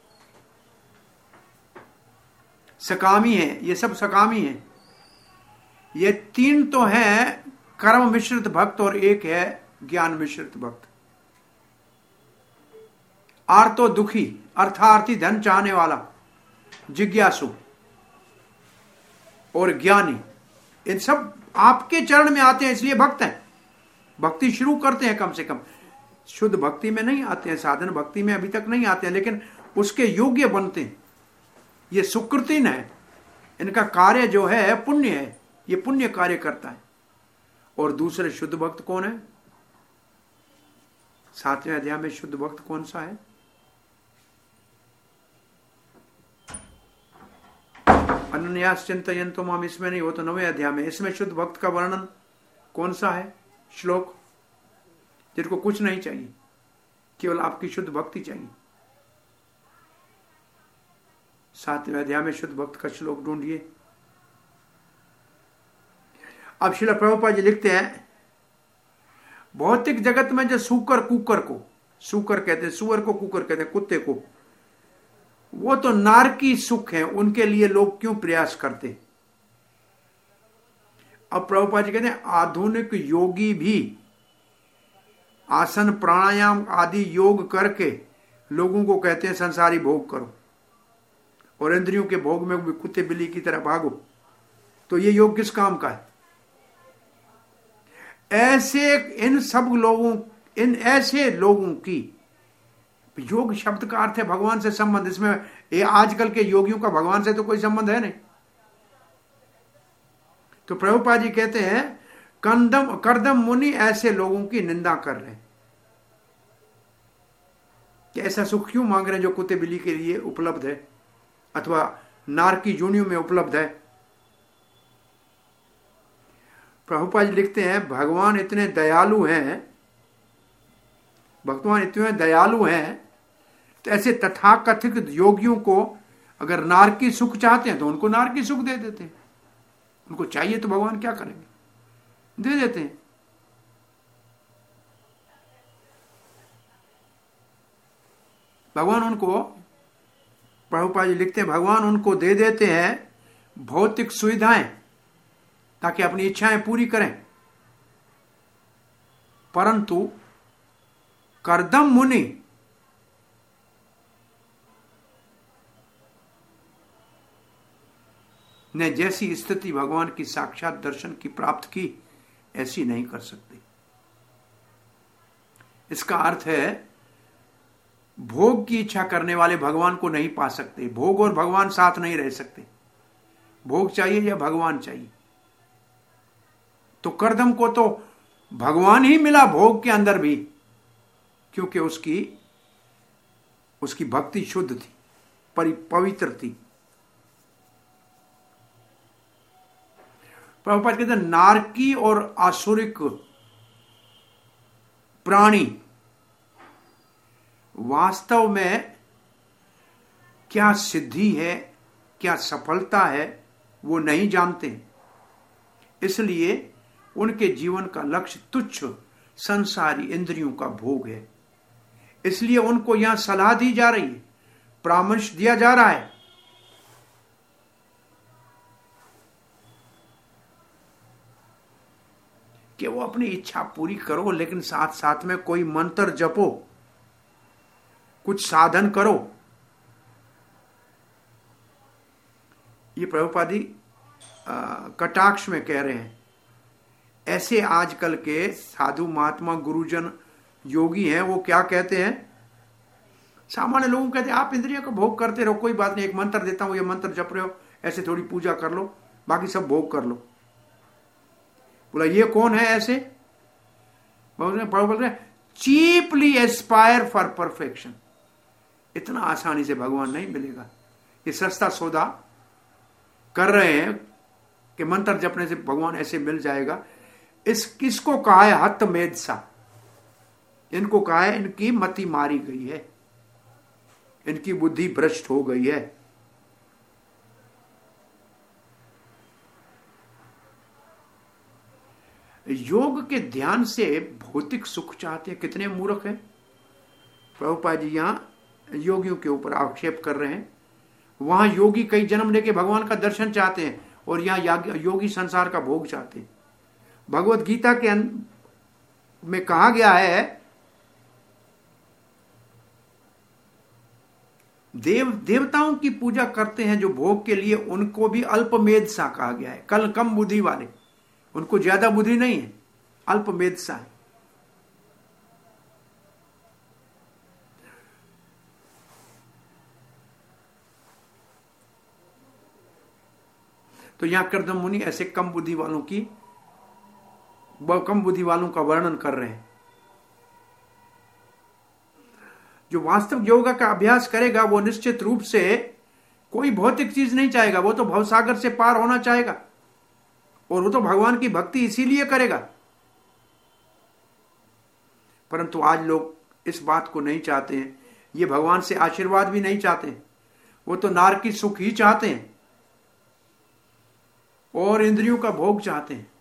Speaker 2: सकामी है, ये सब सकामी है। ये 3 तो है कर्म मिश्रित भक्त और एक है ज्ञान मिश्रित भक्त। आर्तो दुखी, अर्थार्थी धन चाहने वाला, जिज्ञासु और ज्ञानी, इन सब आपके चरण में आते हैं, इसलिए भक्त हैं। भक्ति शुरू करते हैं, कम से कम शुद्ध भक्ति में नहीं आते हैं, साधन भक्ति में अभी तक नहीं आते हैं, लेकिन उसके योग्य बनते हैं। ये सुकृतिन है, इनका कार्य जो है पुण्य है, ये पुण्य कार्य करता है। और दूसरे शुद्ध भक्त कौन है? 7वें अध्याय में शुद्ध भक्त कौन सा है? अनन्यास चिंतयन्तो माम, इसमें नहीं, हो तो 9वें अध्याय में। इसमें शुद्ध भक्त का वर्णन कौन सा है? श्लोक जिनको कुछ नहीं चाहिए, केवल आपकी शुद्ध भक्ति चाहिए। 7वें अध्याय में शुद्ध भक्त का श्लोक ढूंढिए। अब श्रील प्रभुपाद जी लिखते हैं भौतिक जगत में जो सूकर कुकर को, सूकर कहते हैं, सुअर को कुकर कहते हैं, कुत्ते को, वो तो नारकी सुख है, उनके लिए लोग क्यों प्रयास करते? अब प्रभुपाद जी कहते हैं आधुनिक योगी भी आसन प्राणायाम आदि योग करके लोगों को कहते हैं संसारी भोग करो और इंद्रियों के भोग में भी कुत्ते बिल्ली की तरह भागो। तो ये योग किस काम का है? इन ऐसे लोगों की, योग शब्द का अर्थ है भगवान से संबंध। इसमें ये आजकल के योगियों का भगवान से तो कोई संबंध है नहीं। तो प्रभुपाद जी कहते हैं करदम मुनि ऐसे लोगों की निंदा कर रहे हैं कि ऐसा सुख क्यों मांग रहे हैं जो कुत्ते बिल्ली के लिए उपलब्ध है अथवा नारकी योनियों में उपलब्ध है। प्रभुपाद जी लिखते हैं भगवान इतने दयालु हैं, भगवान इतने दयालु हैं, तो ऐसे तथाकथित योगियों को अगर नारकी सुख चाहते हैं तो उनको नारकी सुख दे देते हैं। उनको चाहिए तो भगवान क्या करेंगे? दे देते हैं। भगवान उनको, प्रभुपाद जी लिखते हैं भगवान उनको दे देते हैं भौतिक सुविधाएं ताकि अपनी इच्छाएं पूरी करें, परंतु करदम मुनि ने जैसी स्थिति भगवान की साक्षात दर्शन की प्राप्त की ऐसी नहीं कर सकते। इसका अर्थ है भोग की इच्छा करने वाले भगवान को नहीं पा सकते। भोग और भगवान साथ नहीं रह सकते। भोग चाहिए या भगवान चाहिए। तो करदम को तो भगवान ही मिला भोग के अंदर भी, क्योंकि उसकी भक्ति शुद्ध थी, पवित्र थी। प्रभुपाद कहते हैं नारकी और आसुरिक प्राणी वास्तव में क्या सिद्धि है, क्या सफलता है, वो नहीं जानते, इसलिए उनके जीवन का लक्ष्य तुच्छ संसारी इंद्रियों का भोग है। इसलिए उनको यहां सलाह दी जा रही है, परामर्श दिया जा रहा है कि वो अपनी इच्छा पूरी करो, लेकिन साथ साथ में कोई मंत्र जपो, कुछ साधन करो। ये प्रभुपादी कटाक्ष में कह रहे हैं। ऐसे आजकल के साधु महात्मा गुरुजन योगी हैं, वो क्या कहते हैं, सामान्य लोगों कहते हैं आप इंद्रियों का भोग करते रहो, कोई बात नहीं, एक मंत्र देता हूं, ये मंत्र जप रहे हो, ऐसे थोड़ी पूजा कर लो, बाकी सब भोग कर लो। बोला ये कौन है ऐसे? बोल रहे चीपली एस्पायर फॉर परफेक्शन। इतना आसानी से भगवान नहीं मिलेगा। ये सस्ता सौदा कर रहे हैं कि मंत्र जपने से भगवान ऐसे मिल जाएगा। किसको कहा है हत मेधसा? इनको कहा है इनकी मति मारी गई है, इनकी बुद्धि भ्रष्ट हो गई है। योग के ध्यान से भौतिक सुख चाहते हैं, कितने मूर्ख हैं। प्रभुपाद जी यहां योगियों के ऊपर आक्षेप कर रहे हैं। वहां योगी कई जन्म लेके भगवान का दर्शन चाहते हैं और यहां योगी संसार का भोग चाहते हैं। भगवत गीता के में कहा गया है देवताओं की पूजा करते हैं जो भोग के लिए, उनको भी अल्पमेध सा कहा गया है। कम बुद्धि वाले, उनको ज्यादा बुद्धि नहीं है, अल्पमेध सा है। तो यहां कर्दम मुनि ऐसे कम बुद्धि वालों का वर्णन कर रहे हैं। जो वास्तविक योग का अभ्यास करेगा वो निश्चित रूप से कोई भौतिक चीज नहीं चाहेगा, वो तो भवसागर से पार होना चाहेगा, और वो तो भगवान की भक्ति इसीलिए करेगा। परंतु आज लोग इस बात को नहीं चाहते हैं, ये भगवान से आशीर्वाद भी नहीं चाहते हैं, वो तो नारकी सुख ही चाहते हैं और इंद्रियों का भोग चाहते हैं।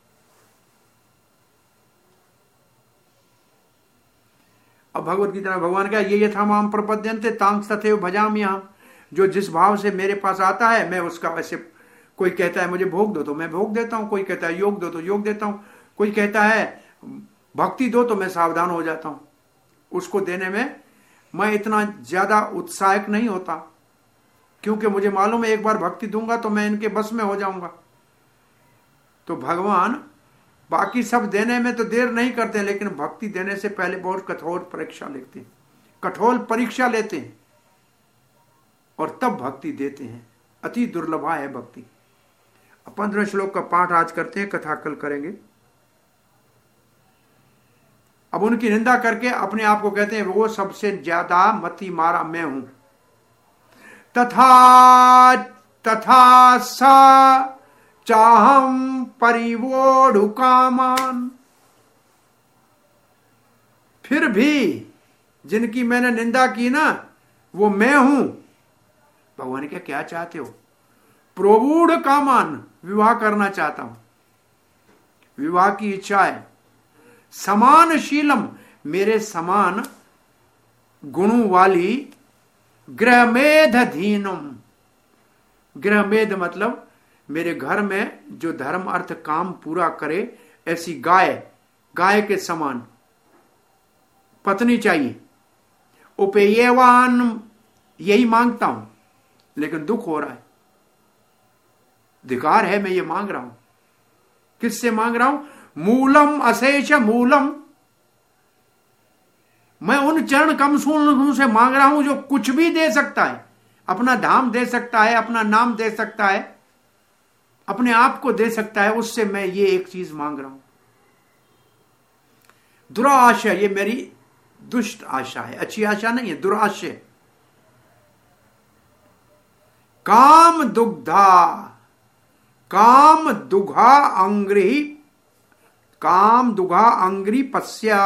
Speaker 2: अब भगवत गीता में भगवान क्या, ये यथा माम प्रपद्यन्ते तांग तथैव भजामि अहम्। जो जिस भाव से मेरे पास आता है मैं उसका वैसे, कोई कहता है मुझे भोग दो तो मैं भोग देता हूं, कोई कहता है योग दो तो योग देता हूं, कोई कहता है भक्ति दो तो मैं सावधान हो जाता हूं। उसको देने में मैं इतना ज्यादा उत्साहक नहीं होता, क्योंकि मुझे मालूम है एक बार भक्ति दूंगा तो मैं इनके बस में हो जाऊंगा। तो भगवान बाकी सब देने में तो देर नहीं करते, लेकिन भक्ति देने से पहले बहुत कठोर परीक्षा लेते हैं, कठोर परीक्षा लेते हैं और तब भक्ति देते हैं। अति दुर्लभा है भक्ति। 15वें श्लोक का पाठ आज करते हैं, कथा कल करेंगे। अब उनकी निंदा करके अपने आप को कहते हैं वो सबसे ज्यादा मति मारा मैं हूं। तथा सा चाहम परिवोढ़ु कामान। फिर भी जिनकी मैंने निंदा की ना, वो मैं हूं। भगवान क्या चाहते हो? प्रवूढ़ कामान, विवाह करना चाहता हूं, विवाह की इच्छा है। समान शीलम, मेरे समान गुणों वाली। गृहमेध धीनम, गृहमेध मतलब मेरे घर में जो धर्म अर्थ काम पूरा करे, ऐसी गाय के समान पत्नी चाहिए। उपेयवान, यही मांगता हूं, लेकिन दुख हो रहा है, धिकार है, मैं ये मांग रहा हूं। किससे मांग रहा हूं? मूलम अशेष मूलम, मैं उन चरण कमसूलों से मांग रहा हूं जो कुछ भी दे सकता है, अपना धाम दे सकता है, अपना नाम दे सकता है, अपने आप को दे सकता है। उससे मैं ये एक चीज मांग रहा हूं। दुराशय, ये मेरी दुष्ट आशा है, अच्छी आशा नहीं है, दुराशय। काम दुघा अंग्री पस्या।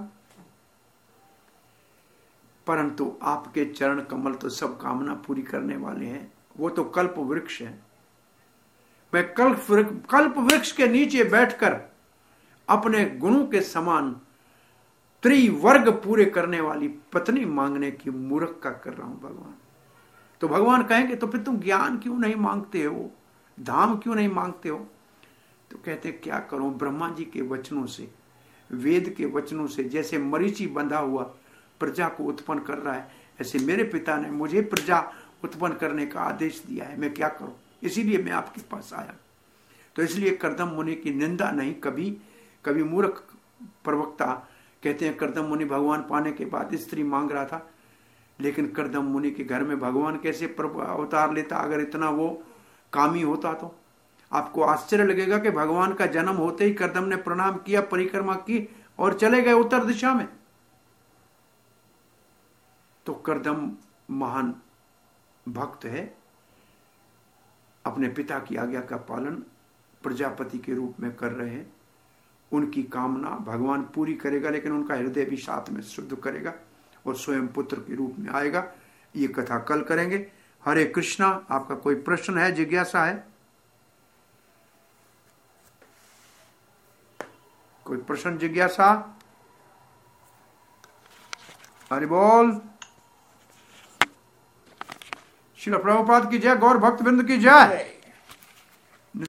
Speaker 2: परंतु आपके चरण कमल तो सब कामना पूरी करने वाले हैं, वो तो कल्प वृक्ष है। मैं कल्प वृक्ष के नीचे बैठकर अपने गुणों के समान त्रिवर्ग पूरे करने वाली पत्नी मांगने की मूर्ख का कर रहा हूं भगवान। तो भगवान कहेंगे तो फिर तुम ज्ञान क्यों नहीं मांगते हो, धाम क्यों नहीं मांगते हो? तो कहते क्या करूं, ब्रह्मा जी के वचनों से, वेद के वचनों से, जैसे मरीचि बंधा हुआ प्रजा को उत्पन्न कर रहा है, ऐसे मेरे पिता ने मुझे प्रजा उत्पन्न करने का आदेश दिया है, मैं क्या करूं? इसीलिए मैं आपके पास आया। तो इसलिए कर्दम मुनि की निंदा नहीं, कभी मूर्ख प्रवक्ता कहते हैं कर्दम मुनि भगवान पाने के बाद स्त्री मांग रहा था, लेकिन कर्दम मुनि के घर में भगवान कैसे अवतार लेता? अगर इतना वो कामी होता तो आपको आश्चर्य लगेगा कि भगवान का जन्म होते ही कर्दम ने प्रणाम किया, परिक्रमा की और चले गए उत्तर दिशा में। तो कर्दम महान भक्त है, अपने पिता की आज्ञा का पालन प्रजापति के रूप में कर रहे हैं। उनकी कामना भगवान पूरी करेगा, लेकिन उनका हृदय भी साथ में शुद्ध करेगा और स्वयं पुत्र के रूप में आएगा। ये कथा कल करेंगे। हरे कृष्णा। आपका कोई प्रश्न है, जिज्ञासा है? कोई प्रश्न, जिज्ञासा? हरि बोल। श्रील प्रभुपाद की जय, गौर भक्त वृंद की जय।